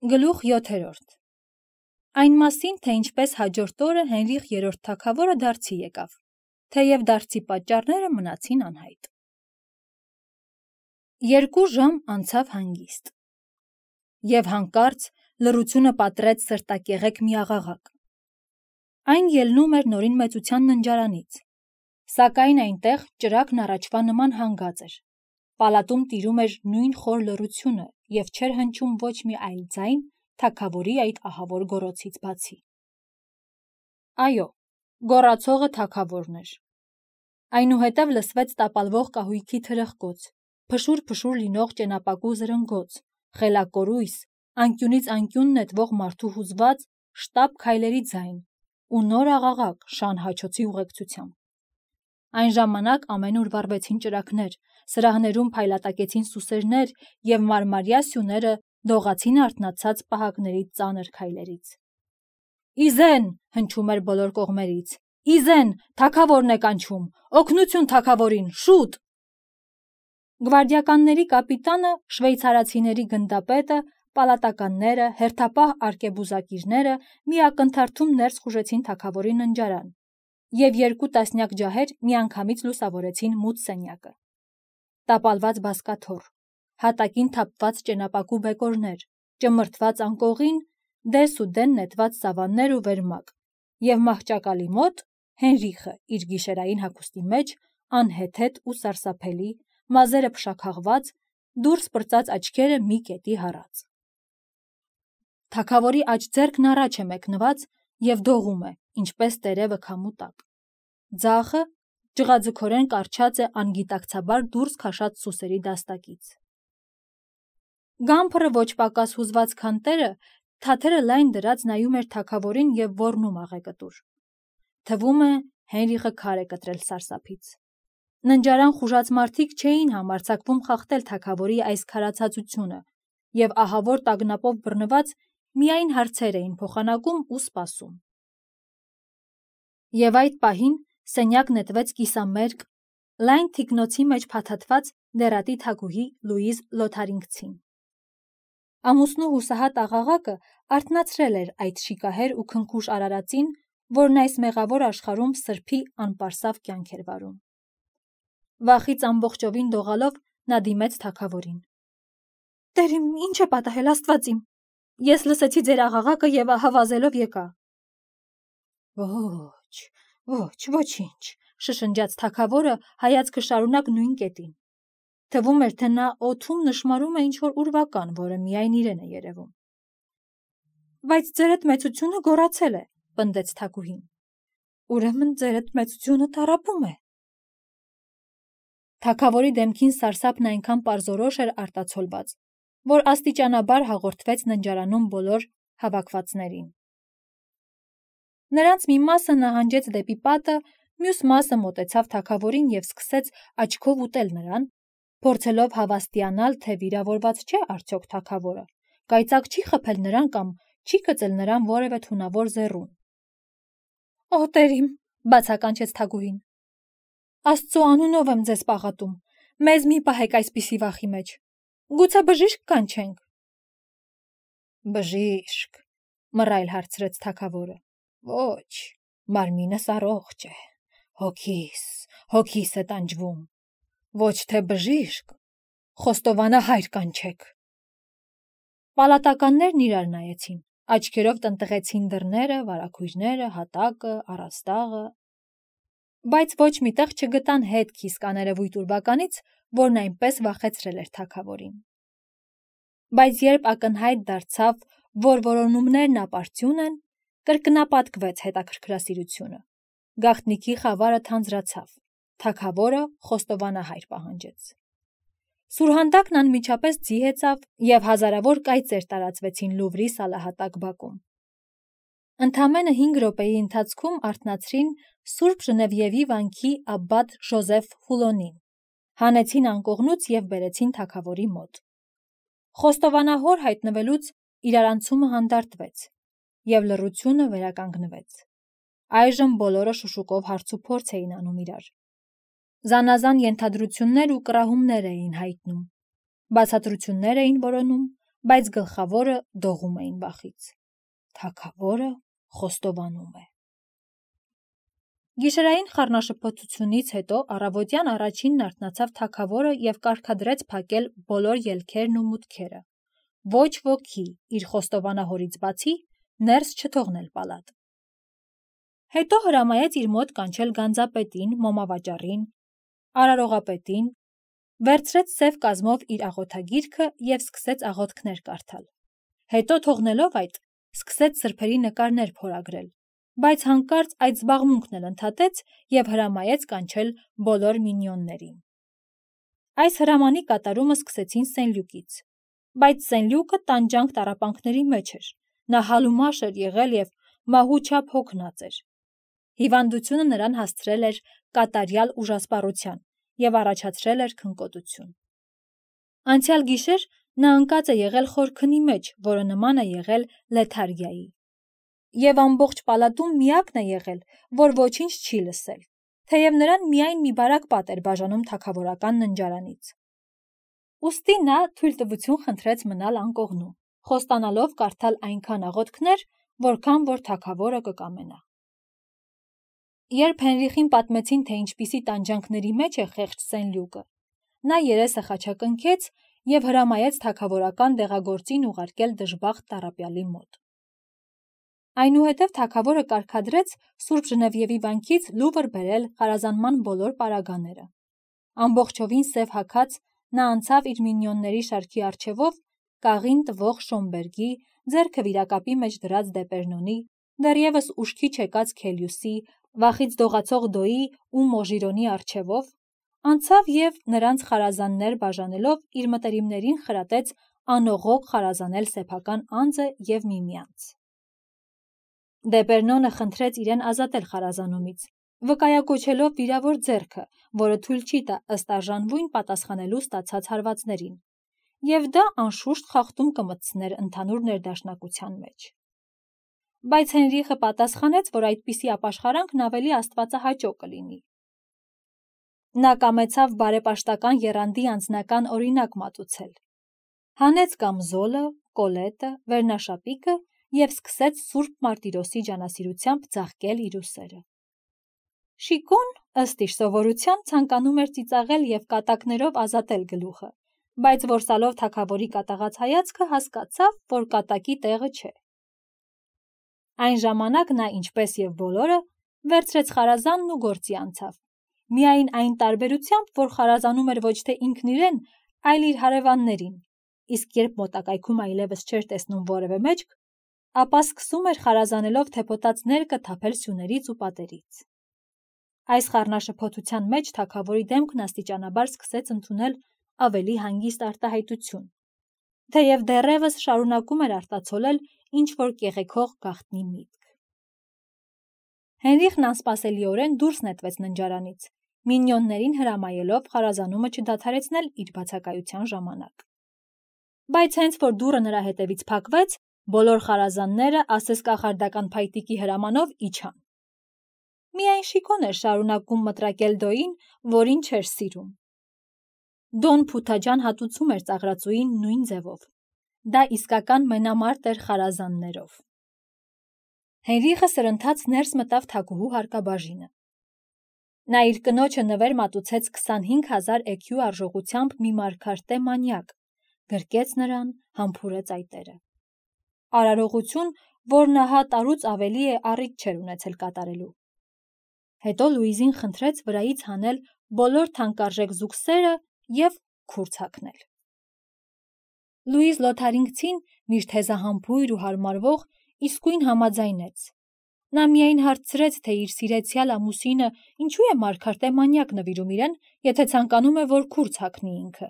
Գլուխ 7. Այն մասին, թե ինչպես հաջորդ օրը Հենրիխ III թագավորը դարձի եկավ, թեև դարձի պատճառները մնացին անհայտ։ 2 ժամ անցավ հանգիստ, և հանկարծ լռությունը պատռեց սրտակեղեկ մի աղաղակ։ Այն ելնում էր նորին մեծության ննջարանից, սակայն այնտեղ ճրագն առաջվա նման հանգած էր։ Պալատում տիրում էր նույն խոր լռությունը և չէր հնչում ոչ մի այլ ձայն թագավորի այդ ահավոր գոռոցից բացի։ Այո, գոռացողը թագավորն էր։ Այնուհետև լսվեց տապալվող կահույքի թրխկոց, փշուր-փշուր լինող ճենապակու զրնգոց, խելակորույս, անկյունից անկյուն նետվող մարդու հուզված շտապ քայլերի ձայն ու նոր աղաղակ շան հաչոցի ուղեկցությամբ։ Այն ժամանակ ամենուր վառվեցին ճրագներ, սրահներում փայլատակեցին սուսերներ և մարմարյա սյուները դողացին արթնացած պահակների ծանր քայլերից։ «Իզեն!» հնչում էր բոլոր կողմերից։ «Իզեն! Թագավորն է կանչում! Օգնություն թագավորին, շուտ!» Գվարդիականների կապիտանը, շվեյցարացիների գնդապետը, պալատականները, հերթապահ արկեբուզակիրները մի ակնթարթում ներս խուժեցին թագավորի ննջարան, և 2 տասնյակ ջահեր միանգամից լուսավորեցին մութ սենյակը։ Տապալված բազկաթոռ, հատակին թափված ճենապակու բեկորներ, ճմրթված անկողին, դես ու դեն նետված սավաններ ու վերմակ, և մահճակալի մոտ Հենրիխը իր գիշերային հագուստի մեջ, անհեթեթ ու սարսափելի, մազերը փշաքաղված, դուրս պրծած աչքերը մի կետի հառած։ Թագավորի աջ ձեռքն առաջ է մեկնված և դողում է, ինչպես տերևը քամու տակ։ Ձախը ջղաձգորեն կառչած է անգիտակցաբար դուրս քաշած սուսերի դաստակից։ Գամփրը ոչ պակաս հուզված քանտերը թաթերը լայն դրած նայում էր թագավորին և ոռնում աղեկտուր։ Թվում է Հենրիխը քար է կտրել սարսափից։ Ննջարան խուժած մարդիկ չէին համարձակվում խախտել թագավորի այս քարացածությունը և ահավոր տագնապով բռնված միայն հարցեր էին փոխանակում ու սպասում։ Եվ այդ պահին սենյակ նետվեց կիսամերկ, լայն թիկնոցի մեջ փաթաթված դեռատի թագուհի Լուիզ Լոթարինգցին։ Ամուսնու հուսահատ աղաղակը արթնացրել էր այդ շիկահեր ու քնքուշ արարածին, որն այս մեղավոր աշխարհում սրբի անպարսավ կյանք էր վարում։ Վախից ամբողջովին դողալով նա դիմեց թագավորին։ «Տեր իմ, ինչ է պատահել, Աստված իմ, ես լսեցի ձեր աղաղակը և հավազելով եկա»։ Ոչինչ, շշնջաց թագավորը, հայացքը շարունակ նույն կետին։ Թվում էր, թե նա օդում նշմարում է ինչ-որ ուրվական, որը միայն իրեն է երևում։ «Բայց ձերդ մեծությունը գոռացել է», պնդեց թագուհին։ «Ուրեմն ձերդ մեծությունը տառապում է»։ Թագավորի դեմքին սարսափն այնքան պարզորոշ էր արտացոլված, որ աստիճանաբար հաղորդվեց ննջարանում բոլոր հավաքվածներին։ Նրանց մի մասը նահանջեց դեպի պատը, մյուս մասը մոտեցավ թագավորին և սկսեց աչքով ուտել նրան, փորձելով հավաստիանալ, թե վիրավորված չէ արդյոք թագավորը, կայծակ չի խփել նրան կամ չի գծել նրան որևէ թունավոր ձեռուն։ «Օ, Տեր իմ», բացականչեց թագուհին, «Աստծո անունով եմ ձեզ պաղատում, մեզ մի պահեք այսպիսի վախի մեջ, գուցե բժիշկ կանչենք»։ «Բժիշկ», մռայլ հարցրեց թագավորը, «ոչ, մարմինս առողջ է, հոգիս է տանջվում, ոչ թե բժիշկ, խոստովանահայր կանչեք»։ Պալատականներն իրար նայեցին, աչքերով տնտղեցին դռները, վարագույրները, հատակը, առաստաղը, բայց ոչ մի տեղ չգտան հետք իսկ աներևույթ ուրվականից, որն այնպես վախեցրել էր թագավորին։ Բայց երբ ակնհայտ դարձավ, որ որոնումներն ապարդյուն են, կրկնապատկվեց հետաքրքրասիրությունը։ Գաղտնիքի խավարը թանձրացավ, թագավորը խոստովանահայր պահանջեց։ Սուրհանդակն անմիջապես ձի հեծավ, և հազարավոր կայծեր տարածվեցին Լուվրի սալահատակ բակում։ Ընդամենը 5 րոպեի ընթացքում արթնացրին Սուրբ Ժնևիևի վանքի աբբատ Ժոզեֆ Խուլոնին, հանեցին անկողնուց և բերեցին թագավորի մոտ։ Խոստովանահոր հայտնվելուց իրարանցումը հանդարտվեց, և լռությունը վերականգնվեց։ Այժմ բոլորը շշուկով հարցուփորձ էին անում իրար։ Զանազան ենթադրություններ ու կռահումներ էին հայտնում, բացատրություններ էին որոնում, բայց գլխավորը դողում էին վախից։ Թագավորը խոստովանում է։ Գիշերային խառնաշփոթությունից հետո առավոտյան առաջինն արթնացավ թագավորը և կարգադրեց փակել բոլոր ելքերն ու մուտքերը։ Ոչ ոքի իր խոստովանահորից բացի ներս չթողնել պալատ։ Հետո հրամայեց իր մոտ կանչել գանձապետին, մոմավաճառին, արարողապետին, վերցրեց սև կազմով իր աղոթագիրքը և սկսեց աղոթքներ կարդալ։ Հետո թողնելով այդ, սկսեց սրբերի նկարներ փորագրել, բայց հանկարծ այդ զբաղմունքն էլ ընդհատեց և հրամայեց կանչել բոլոր մինիոններին։ Այս հրամանի կատարումը սկսեցին Սենլյուկից, բայց Սենլյուկը տանջանք տառապանքների մեջ էր, նա հալումաշ էր եղել և մահու չափ հոգնած էր։ Հիվանդությունը նրան հասցրել էր կատարյալ ուժասպառության և առաջացրել էր քնկոտություն։ Անցյալ գիշեր նա ընկած է եղել խոր քնի մեջ, որը նման է եղել լեթարգիայի, և ամբողջ պալատում միակն է եղել, որ ոչինչ չի լսել, թեև նրան միայն մի բարակ պատ էր բաժանում թագավորական ննջարանից։ Ուստի նա թույլտվություն խնդրեց մնալ անկողնում, խոստանալով կարդալ այնքան աղոթքներ, որքան որ թագավորը կկամենա։ Երբ Հենրիխին պատմեցին, թե ինչպիսի տանջանքների մեջ է խեղճ Սենլյուկը, նա երեսը խաչակնքեց և հրամայեց թագավորական դեղագործին ուղարկել դժբախտ տառապյալի մոտ։ Այնուհետև թագավորը կարգադրեց Սուրբ Ժնևիևի վանքից լուվր բերել խարազանման բոլոր պարագաները։ Ամբողջովին սև հագած նա անցավ իր մինիոնների շարքի առջևով կաղին տվող Շոմբերգի, ձեռքը վիրակապի մեջ դրած Դեպերնոնի, դեռևս ուշքի չեկած Քելիուսի, վախից դողացող Դոյի ու Մոժիրոնի առջևով, անցավ և նրանց խարազաններ բաժանելով իր մտերիմներին խրատեց անողոք խարազանել սեփական անձը և միմյանց։ Դեպերնոնը խնդրեց իրեն ազատել խարազանումից, վկայակոչելով վիրավոր ձեռքը, որը թույլ չի տա ըստ արժանվույն պատասխանելու ստացած հարվածներին, և դա անշուշտ խախտում կմտցներ ընդհանուր ներդաշնակության մեջ։ Բայց Հենրիխը պատասխանեց, որ այդպիսի ապաշխարանքն ավելի աստվածահաճո կլինի։ Նա կամեցավ բարեպաշտական եռանդի անձնական օրինակ մատուցել։ Հանեց կամզոլը, կոլետը, վերնաշապիկը և սկսեց Սուրբ Մարտիրոսի ջանասիրությամբ ձաղկել իր ուսերը։ Շիկոն, ըստ իր սովորության, ցանկանում էր ծիծաղել և կատակներով ազատել գլուխը, բայց որսալով թագավորի կատաղած հայացքը հասկացավ, որ կատակի տեղը չէ։ Այն ժամանակ նա, ինչպես և բոլորը, վերցրեց խարազանն ու գործի անցավ, միայն այն տարբերությամբ, որ խարազանում էր ոչ թե ինքն իրեն, այլ իր հարևաններին, իսկ երբ մոտակայքում այլևս չէր տեսնում որևէ մեջք, ապա սկսում էր խարազանելով թեպոտած ներկը թափել սյուներից ու պատերից։ Այս խառնաշփոթության մեջ թագավորի դեմքն աստիճանաբար սկսեց ընդունել ավելի հանգիստ արտահայտություն, թեև դեռևս շարունակում էր արտացոլել ինչ-որ կեղեքող գաղտնի միտք։ Հենրիխն անսպասելիորեն դուրս նետվեց ննջարանից, մինիոններին հրամայելով խարազանումը չդադարեցնել իր բացակայության ժամանակ։ Բայց հենց որ դուռը նրա հետևից փակվեց, բոլոր խարազանները ասես կախարդական փայտիկի հրամանով իջան։ Միայն Շիկոն էր շարունակում մտրակել Դոյին, որին չէր սիրում։ Դոն Փութաջան հատուցում էր ծաղրածուին նույն ձևով։ Դա իսկական մենամարտ էր խարազաններով։ Հենրիխը սրընթաց ներս մտավ թագուհու հարկաբաժինը։ Նա իր կնոջը նվեր մատուցեց 25,000 էքյու արժողությամբ մի մարգարտե մանյակ, գրկեց նրան, համբուրեց այտերը։ Արարողություն, որն ահա տարուց ավելի է առիթ չէր ունեցել կատարելու։ Հետո Լուիզին խնդրեց վրայից հանել բոլոր թանկարժեք զուգսերը և քուրձ հագնել։ Լուիզ Լոթարինգցին, միշտ հեզահամբույր ու հարմարվող, իսկույն համաձայնեց։ Նա միայն հարցրեց, թե իր սիրեցյալ ամուսինը ինչու է մարգարտե մանյակ նվիրում իրեն, եթե ցանկանում է, որ քուրձ հագնի ինքը։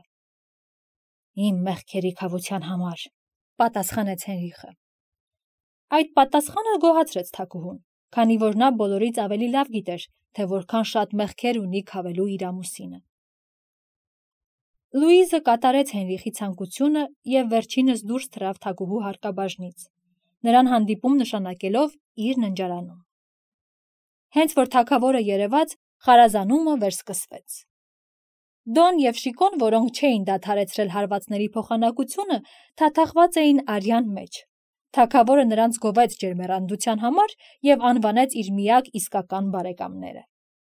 Իմ մեղքերի քավության համար, պատասխանեց Հենրիխը։ Այդ պատասխանը գոհացրեց թագուհուն, քանի որ նա բոլորից ավելի լավ գիտեր, թե որքան շատ մեղքեր ունի քավելու իր ամուսինը։ Լուիզը կատարեց Հենրիխի ցանկությունը և վերջինս դուրս թռավ թագուհու հարկաբաժնից, նրան հանդիպում նշանակելով իր ննջարանում։ Հենց որ թագավորը երևաց, խարազանումը վերսկսվեց։ Դոն և Շիկոն, որոնք չէին դադարեցրել հարվածների փոխանակությունը, թաթախված էին արյան մեջ։ Թագավորը նրանց գովեց ջերմեռանդության համար և անվանեց իր միակ իսկական բարեկամները։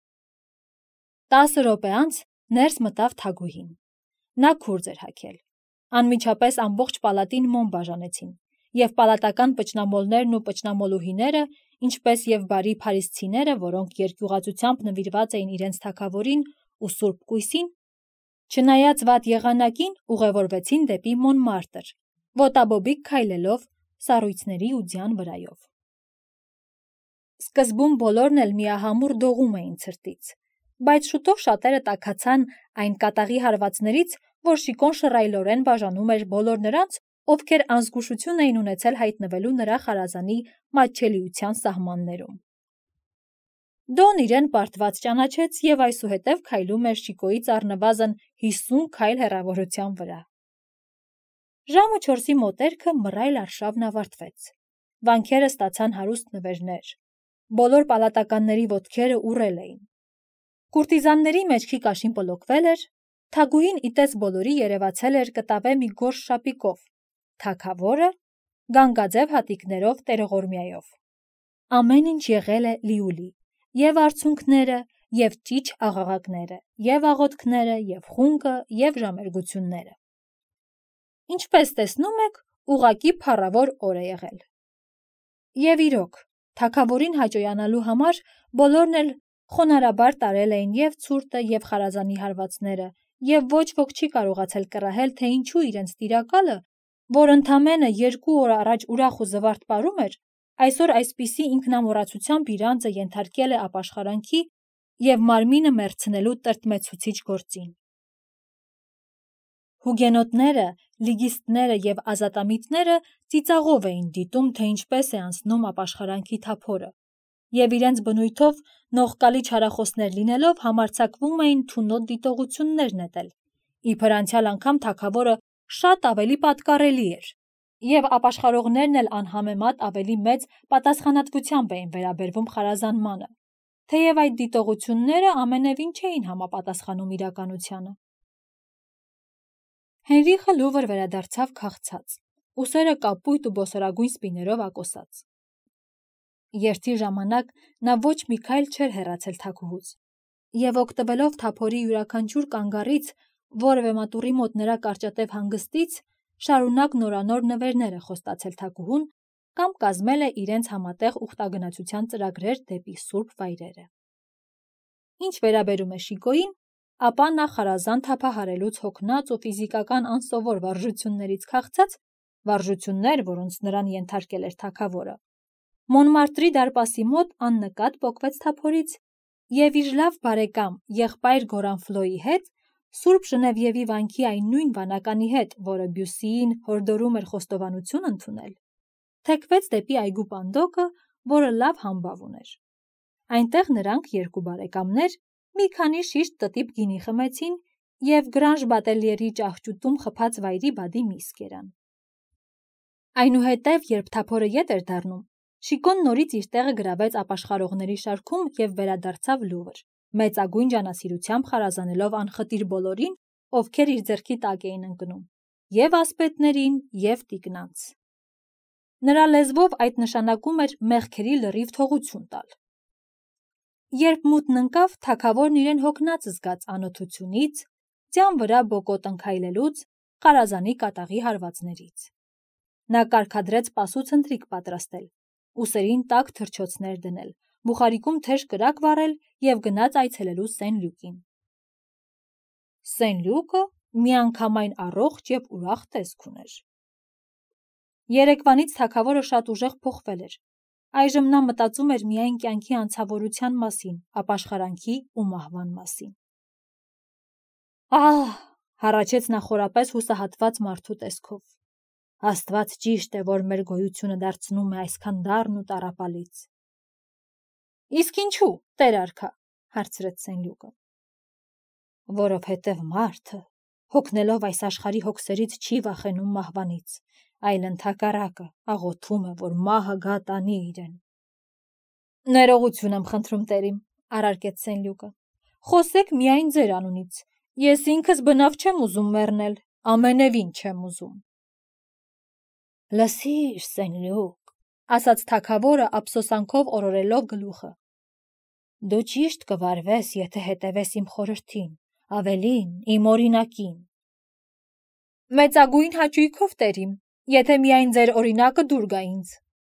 10 րոպե անց ներս մտավ Թագուհին։ Նա քուրձ էր հագել։ Անմիջապես ամբողջ պալատին մոմ բաժանեցին, և պալատական պճնամոլներն ու պճնամոլուհիները, ինչպես և բարի փարիսցիները, որոնք երկյուղածությամբ նվիրված էին իրենց թագավորին ու սուրբ կույսին, չնայած վատ եղանակին, ուղևորվեցին դեպի Մոնմարտր, ոտաբոբիկ քայլելով սառույցների ու ձյան վրայով։ Սկզբում բոլորն էլ միահամուռ դողում էին ցրտից, բայց շուտով շատերը տաքացան այն կատաղի հարվածներից, որ Շիկոն շռայլորեն բաժանում էր բոլոր նրանց, ովքեր անզգուշություն էին ունեցել հայտնվելու նրա խարազանի մատչելիության սահմաններում։ Դոն իրեն պարտված ճանաչեց և այսուհետև քայլում էր Շիկոյից առնվազն 50 քայլ հեռավորության վրա։ Ժամը 4-ի մոտերքը մռայլ արշավն ավարտվեց։ Վանքերը ստացան հարուստ նվերներ։ Բոլոր պալատականների ոտքերը ուռել էին։ Կուրտիզանների մեջքի կաշին պլոկվել էր, Թագուհին իտես բոլորի երևացել էր կտավե մի գորշ շապիկով, թագավորը գանգաձև հատիկներով տերողորմյայով։ Ամեն ինչ եղել է լիուլի, և արցունքները, և ճիչ աղաղակները, և աղոթքները, և խունկը, և ժամերգությունները։ Ինչպես տեսնում եք, ուղղակի փառավոր օր է եղել։ Եվ իրոք, թագավորին հաճոյանալու համար բոլորն էլ խոնարհաբար տարել էին և ցուրտը, և խարազանի հարվածները, և ոչ ոք չի կարողացել կռահել, թե ինչու իրենց տիրակալը, որ ընդամենը 2 օր առաջ ուրախ ու զվարթ պարում էր, այսօր այսպիսի ինքնամոռացությամբ իր անձը ենթարկել է ապաշխարանքի և մարմինը մեռցնելու տրտմեցուցիչ գործին։ Հուգենոտները, լիգիստները և ազատամիտները ծիծաղով էին դիտում, թե ինչպես է անցնում ապաշխարանքի թափորը, և իրենց բնույթով նողկալի չարախոսներ լինելով համարձակվում էին թունոտ դիտողություններ նետել, իբր անցյալ անգամ թագավորը շատ ավելի պատկառելի էր, և ապաշխարողներն էլ անհամեմատ ավելի մեծ պատասխանատվությամբ էին վերաբերվում խարազանմանը, թեև այդ դիտողությունները ամենևին չէին համապատասխանում իրականությանը։ Հենրիխը լուվր վերադարձավ քաղցած, ուսերը կապույտ ու բոսորագույն սպիներով ակոսած։ Երթի ժամանակ նա ոչ մի քայլ չէր հեռացել թագուհուց, և օգտվելով թափորի յուրաքանչյուր կանգառից, որևէ մատուռի մոտ նրա կարճատև հանգստից, շարունակ նորանոր նվերներ է խոստացել թագուհուն կամ կազմել է իրենց համատեղ ուխտագնացության ծրագրեր դեպի սուրբ վայրերը։ Ինչ վերաբերում է Շիկոյին, ապա նա խարազան թափահարելուց հոգնած ու ֆիզիկական անսովոր վարժություններից քաղցած, վարժություններ, որոնց նրան ենթարկել էր թագավորը, Մոնմարտրի դարպասի մոտ աննկատ պոկվեց թափորից և իր լավ բարեկամ, եղբայր Գորանֆլոյի հետ, Սուրբ Ժնևիևի վանքի այն նույն վանականի հետ, որը Բյուսիին հորդորում էր խոստովանություն ընդունել, թեքվեց դեպի այգու պանդոկը, որը լավ համբավ ուներ։ Այնտեղ նրանք, երկու բարեկամներ, մի քանի շիշ տտիպ գինի խմեցին և Գրանժ Բատելյերի ճահճուտում խփած վայրի բադի միս կերան։ Այնուհետև, երբ թափորը ետ էր դառնում, Շիկոն նորից իր տեղը գրավեց ապաշխարողների շարքում և վերադարձավ Լուվր, մեծագույն ջանասիրությամբ խարազանելով անխտիր բոլորին, ովքեր իր ձեռքի տակ էին ընկնում, և ասպետներին, և տիկնանց։ Նրա լեզվով այդ նշանակում էր մեղքերի լրիվ թողություն տալ։ Երբ մութն ընկավ, թագավորն իրեն հոգնած զգաց անօթությունից, ձյան վրա բոկոտ ընքայլելուց, խարազանի կատաղի հարվածներից։ Նա կարգադրեց պասուցընթրիք պատրաստել, ուսերին տաք թռչոցներ դնել, բուխարիկում թեժ կրակ վառել և գնաց այցելելու Սեն-Լյուկին։ Սեն-Լյուկը միանգամայն առողջ և ուրախ տեսք ուներ։ Երեկվանից թագավորը շատ ուժեղ փոխվել էր։ Այժմ նա մտածում էր միայն կյանքի անցավորության մասին, ապաշխարանքի ու մահվան մասին։ «Ահ», հառաչեց նա խորապես հուսահատված մարդու տեսքով, «Աստված ճիշտ է, որ մեր գոյությունը դարձնում է այսքան դառն ու տառապալից»։ «Իսկ ինչու, տեր արքա», հարցրեց Սեն-Լյուկը։ «Որովհետև մարդը, հոգնելով այս աշխարհի հոգսերից, չի վախենում մահվանից, այլ ընդհակառակը աղոթում է, որ մահը գա տանի իրեն»։ «Ներողություն եմ խնդրում, տերիմ», առարկեց Սեն-Լյուկը, «խոսեք միայն ձեր անունից, Ես ինքս բնավ չեմ ուզում մեռնել, ամենևին չեմ ուզում։ Լսիր, Սենլյուկ, ասաց թագավորը ափսոսանքով օրորելով գլուխը։ Դու ճիշտ կվարվես, եթե հետևես իմ խորհրդին, ավելին, իմ օրինակին։ Մեծագույն հաճույքով տերիմ, եթե միայն ձեր օրինակը դուր գա ինձ։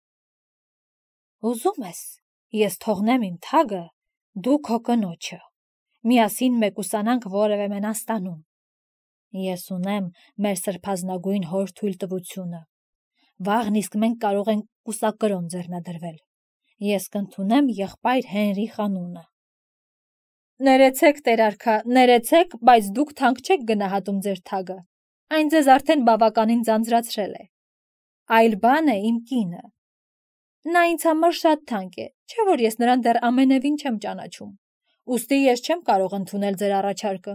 Ուզում ես, ես թողնեմ իմ թագը, դու քո կնոջը, միասին մեկուսանանք որևէ մենաստանում։ Ես ունեմ մեր սրբազնագույն հոր թույլտվությունը։ Վաղն իսկ մենք կարող ենք կուսակրոն ձեռնադրվել։ Ես կընդունեմ եղբայր Հենրիխ անունը։ Ներեցեք, տերարքա, ներեցեք, բայց դուք թանկ չեք գնահատում ձեր թագը։ Այն ձեզ արդեն բավականին ձանձրացրել է։ Այլ բան է իմ կինը։ Նա ինձ համար շատ թանկ է, չէ՞ որ ես նրան դեռ ամենևին չեմ ճանաչում։ Ուստի ես չեմ կարող ընդունել ձեր առաջարկը։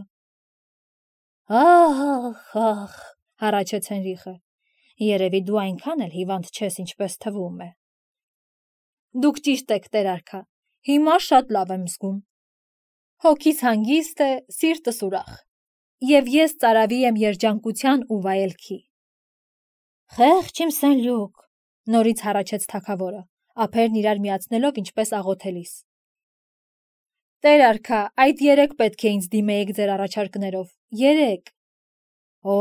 Ահ, հառաչեց Հենրիխը։ Երևի դու այնքան էլ հիվանդ չես, ինչպես թվում է։ Դուք ճիշտ եք, տերարքա, հիմա շատ լավ եմ զգում։ Հոգիս հանգիստ է, սիրտս ուրախ։ Եվ ես ծարավի եմ երջանկության ու վայելքի։ Խեղճ իմ Սենլյուկ, նորից հառաչեց թագավորը, ափերն իրար միացնելով ինչպես աղոթելիս։ Տերարքա, այդ 3 պետք է ինձ դիմեիք ձեր առաջարկներով, 3։ Օ,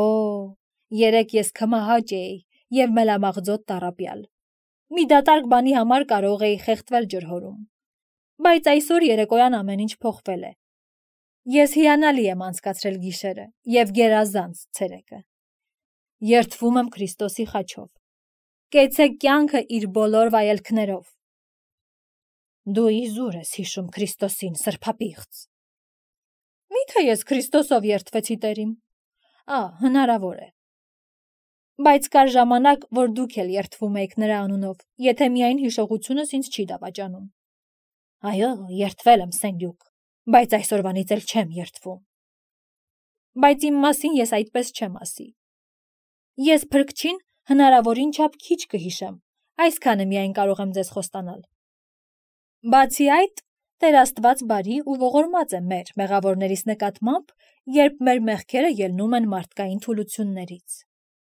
3 ես քմահաճ էի և մելամաղձոտ տառապյալ։ Մի դատարկ բանի համար կարող էի խեղդվել ջրհորում։ Բայց այսօր երեկոյան ամեն ինչ փոխվել է։ Ես հիանալի եմ անցկացրել գիշերը և գերազանց ցերեկը։ Երդվում եմ Քրիստոսի խաչով։ Կեցեք կյանքը իր բոլոր վայելքներով։ Դու իզուր ես հիշում Քրիստոսին, սրբապիղծ։ Միթե ես Քրիստոսով երդվեցի տերիմ։ Հնարավոր է։ Բայց կար ժամանակ, որ դուք էլ երդվում եք նրա անունով, եթե միայն հիշողությունս ինձ չի դավաճանում։ Այո, երդվել եմ, Սենլյուկ, բայց այսօրվանից էլ չեմ երդվում։ Բայց իմ մասին ես այդպես չեմ ասի։ Ես փրկչին հնարավորին չափ քիչ կհիշեմ, այսքանը միայն կարող եմ ձեզ խոստանալ։ Բացի այդ, Տեր Աստված բարի ու ողորմած է մեր մեղավորներիս նկատմամբ, երբ մեր մեղքերը ելնում են մարդկային թուլություններից։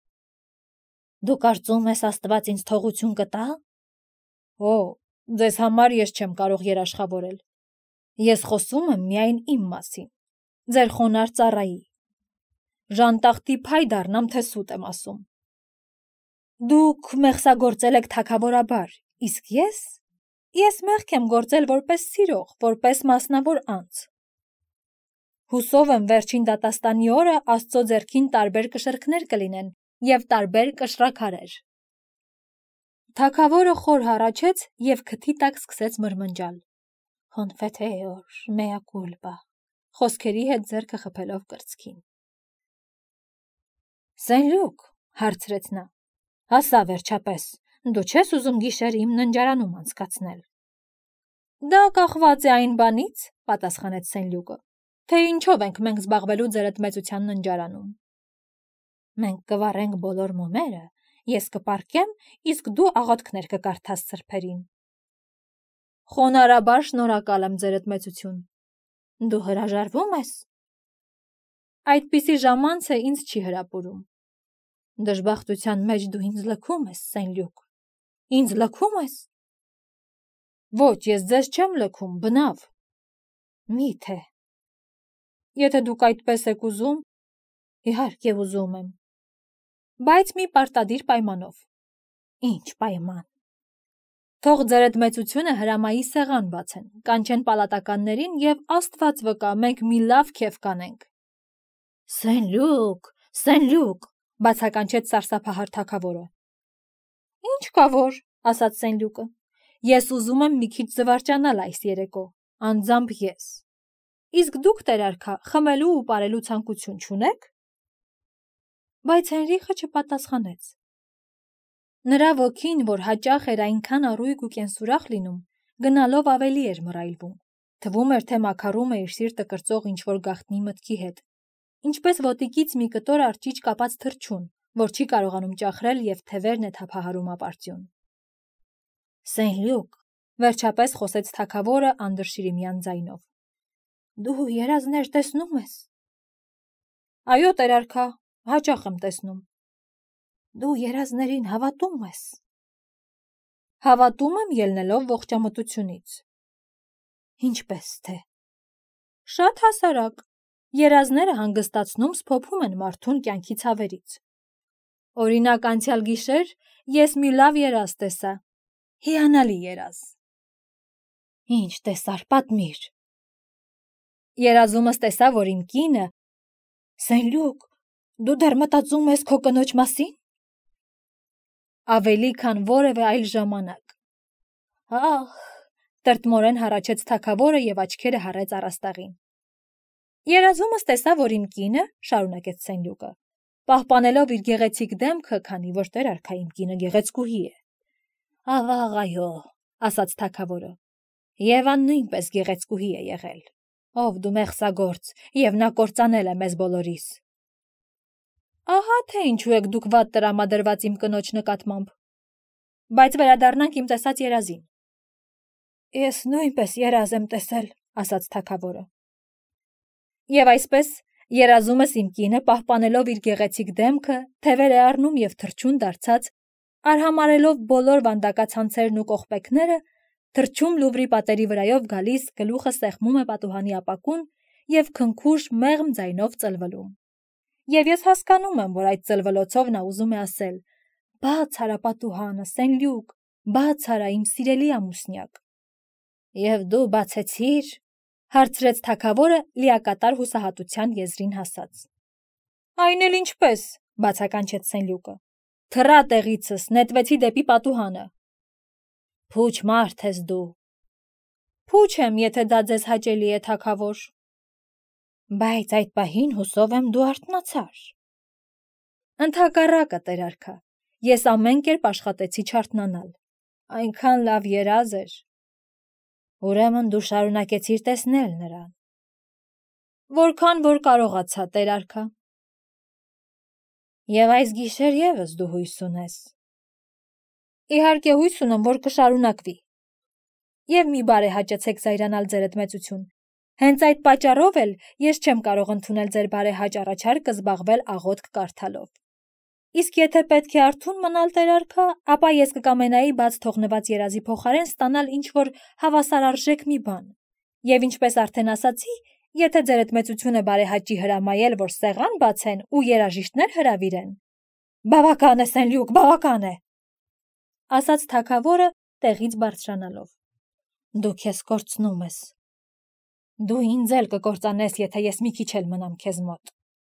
Դու կարծում ես Աստված ինձ թողություն կտա։ Օ, ձեզ համար ես չեմ կարող երաշխավորել։ Ես խոսում եմ միայն իմ մասին, ձեր խոնարհ ծառայի։ Ժանտախտի փայ դառնամ, թե սուտ եմ ասում։ Դուք մեղսագործել եք թագավորաբար, իսկ ես մեղք եմ գործել որպես սիրող, որպես մասնավոր անձ։ Հուսով եմ վերջին դատաստանի օրը Աստծո ձեռքին տարբեր կշռքներ կլինեն և տարբեր կշռաքարեր։ Թագավորը խոր հառաչեց և քթի տակ սկսեց մրմնջալ։ Confiteor, mea culpa, խոսքերի հետ ձեռքը խփելով կրծքին։ Սենլյուկ, հարցրեց նա, ասա վերջապես, դու չես ուզում գիշերը իմ ննջարանում անցկացնել։ Դա կախված է այն բանից, պատասխանեց Սենլյուկը, թե ինչով ենք մենք զբաղվելու ձեր մեծության ննջարանում։ Մենք կվառենք բոլոր մոմերը, ես կպառկեմ, իսկ դու աղոթքներ կկարդաս սրբերին։ Խոնարհաբար շնորհակալ եմ ձեր մեծություն։ Դու հրաժարվում ես։ Այդպիսի ժամանցը ինձ չի հրապուրում։ Դժբախտության մեջ դու ինձ լքում ես, Սենլյուկ։ Ինձ լքում ես։ Ոչ, ես ձեզ չեմ լքում, բնավ։ Միթե։ Եթե դուք այդպես եք ուզում, իհարկե ուզում եմ։ Բայց մի պարտադիր պայմանով։ Ինչ պայման։ Թող ձեր մեծությունը հրամայի սեղան բացեն, կանչեն պալատականներին և Աստված վկա, մենք մի լավ քեֆ կանենք։ Սենլյուկ, Սենլյուկ, բացականչեց սարսափահար թագավորը։ Ինչ կա որ, ասաց Սենլյուկը։ Ես ուզում եմ մի քիչ զվարճանալ այս երեկո, անձամբ ես։ Իսկ դուք, տերարքա, խմելու ու պարելու ցանկություն չունեք։ Բայց Հենրիխը չպատասխանեց։ Նրա ոգին, որ հաճախ էր այնքան առույգ ու կենսուրախ լինում, գնալով ավելի էր մռայլվում։ Թվում էր, թե մաքարում է իր սիրտը կրծող ինչ-որ գաղտնի մտքի հետ։ Ինչպես ոտիկից մի կտոր արճիճ կապած թռչուն, որ չի կարողանում ճախրել և թևերն է թափահարում ապարծյուն։ Սենլյուկ, վերջապես խոսեց թագավորը անդրշիրիմյան ձայնով։ Դու երազներ տեսնում ես։ Այո, տերարքա, հաճախ եմ տեսնում։ Դու երազներին հավատում ես։ Հավատում եմ ելնելով ողջամտությունից։ Ինչպես թե։ Շատ հասարակ։ Երազները հանգստացնում սփոփում են մարդուն կյանքի ցավերից։ Օրինակ, անցյալ գիշեր ես մի լավ երազ տեսա։ Հիանալի երազ։ Ինչ տեսար, պատմիր։ Երազումս տեսա, որ իմ կինը… Սենլյուկ, դու դեռ մտածում ես քո կնոջ մասին։ Ավելի քան որևէ այլ ժամանակ։ Ահ, տրտմորեն հառաչեց թագավորը և աչքերը հառեց առաստաղին։ Երազումս տեսա, որ իմ կինը, շարունակեց Սենլյուկը, պահպանելով իր գեղեցիկ դեմքը, քանի որ տերարքա իմ կինը գեղեցկուհի է։ Ավաղ, այո, ասաց թագավորը, Եվան նույնպես գեղեցկուհի է եղել։ Ով դու մեղսագործ, և նա կործանել է մեզ բոլորիս։ Ահա թե ինչու եք դուք վատ տրամադրված իմ կնոջ նկատմամբ։ Բայց վերադառնանք իմ տեսած երազին։ Ես նույնպես երազ եմ տեսել, ասաց թագավորը։ Եվ այսպես, երազումս իմ կինը, պահպանելով իր գեղեցիկ դեմքը, թևեր է առնում և թռչուն դարձած, արհամարհելով բոլոր վանդակացանցերն ու կողպեքները, թռչում Լուվրի պատերի վրայով գալիս, գլուխը սեղմում է պատուհանի ապակուն և քնքուշ մեղմ ձայնով ծլվլում։ Եվ ես հասկանում եմ, որ այդ ծլվլոցով նա ուզում է ասել. «Բաց արա պատուհանը, Սենլյուկ, բաց արա, իմ սիրելի ամուսնյակ»։ Եվ դու բացեցի՞ր, հարցրեց թագավորը լիակատար հուսահատության եզրին հասած։ Այն էլ ինչպես, բացականչեց Սենլյուկը։ Թռա տեղիցս, նետվեցի դեպի պատուհանը։ Փուչ մարդ ես դու։ Փուչ եմ, եթե դա ձեզ հաճելի է, թագավոր։ Բայց այդ պահին հուսով եմ դու արթնացար։ Ընդհակառակը, տերարքա, ես ամեն կերպ աշխատեցի չարթնանալ։ Այնքան լավ երազ էր։ Ուրեմն դու շարունակեցիր տեսնել նրան։ Որքան որ կարողացա, տերարքա։ Եվ այս գիշեր ևս դու հույս ունես։ Իհարկե հույս ունեմ, որ կշարունակվի։ Եվ մի բարեհաճեցեք զայրանալ ձերդ մեծություն։ Հենց այդ պատճառով էլ ես չեմ կարող ընդունել ձեր բարեհաճ առաջարկը զբաղվել աղոթք կարդալով։ Իսկ եթե պետք է արթուն մնալ, տերարքա, ապա ես կկամենայի բաց թողնված երազի փոխարեն ստանալ ինչ-որ հավասարարժեք մի բան։ Եվ ինչպես արդեն ասացի, եթե ձերդ մեծությունը բարեհաճի հրամայել, որ սեղան բացեն ու երաժիշտներ հրավիրեն։ Բավական է, Սենլյուկ, բավական է, ասաց թագավորը տեղից բարձրանալով։ Դու քեզ կորցնում ես։ Դու ինձ էլ կկործանես, եթե ես մի քիչ էլ մնամ քեզ մոտ։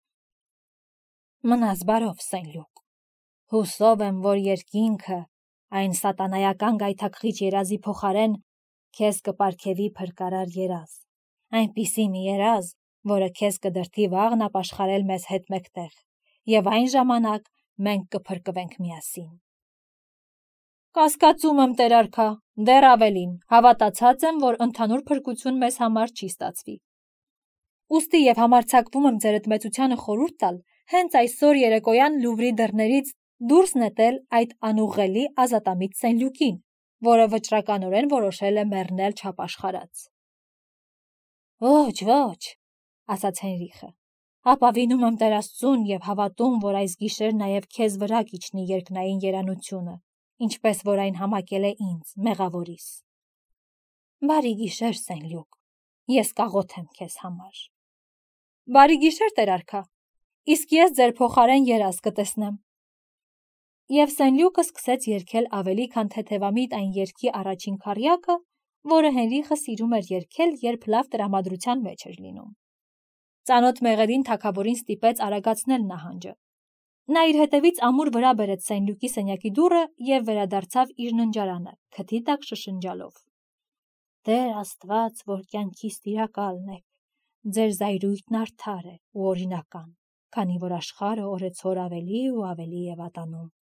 Մնաս բարով, Սենլյուկ։ Հուսով եմ, որ երկինքը, այն սատանայական գայթակղիչ երազի փոխարեն, քեզ կպարգևի փրկարար երազ, այնպիսի մի երազ, որը քեզ կդրդի վաղն ապաշխարել մեզ հետ մեկտեղ, և այն ժամանակ մենք կփրկվենք միասին։ Կասկածում եմ, տերարքա, դեռ ավելին, հավատացած եմ, որ ընդհանուր փրկություն մեզ համար չի ստացվի։ Ուստի և համարձակվում եմ ձերդ մեծությանը խորհուրդ տալ հենց այսօր երեկոյան Լուվրի դռներից դուրս նետել այդ անուղղելի ազատամիտ Սենլյուկին, որը վճռականորեն որոշել է մեռնել չապաշխարած։ Ոչ, ոչ, ասաց Հենրիխը, ապավինում եմ Տեր Աստծուն և հավատում, որ այս գիշեր նաև քեզ վրա կիջնի երկնային երանությունը, ինչպես որ այն համակել է ինձ, մեղավորիս։ Բարի գիշեր, Սենլյուկ, ես կաղոթեմ քեզ համար։ Բարի գիշեր, տերարքա, իսկ ես ձեր փոխարեն երազ կտեսնեմ։ Եվ Սենլյուկը սկսեց երգել ավելի քան թեթևամիտ այն երգի առաջին քառյակը, որը Հենրիխը սիրում էր երգել, երբ լավ տրամադրության մեջ էր լինում։ Ծանոթ մեղեդին թագավորին ստիպեց արագացնել նահանջը։ Նա իր հետևից ամուր վրա բերեց Սենլյուկի սենյակի դուռը և վերադարձավ իր ննջարանը, քթի տակ շշնջալով. Տեր Աստված, որ կյանքիս տիրակալն եք, ձեր զայրույթն արդար է ու օրինական, քանի որ աշխարհը օրեցօր ավելի ու ավելի է վատանում։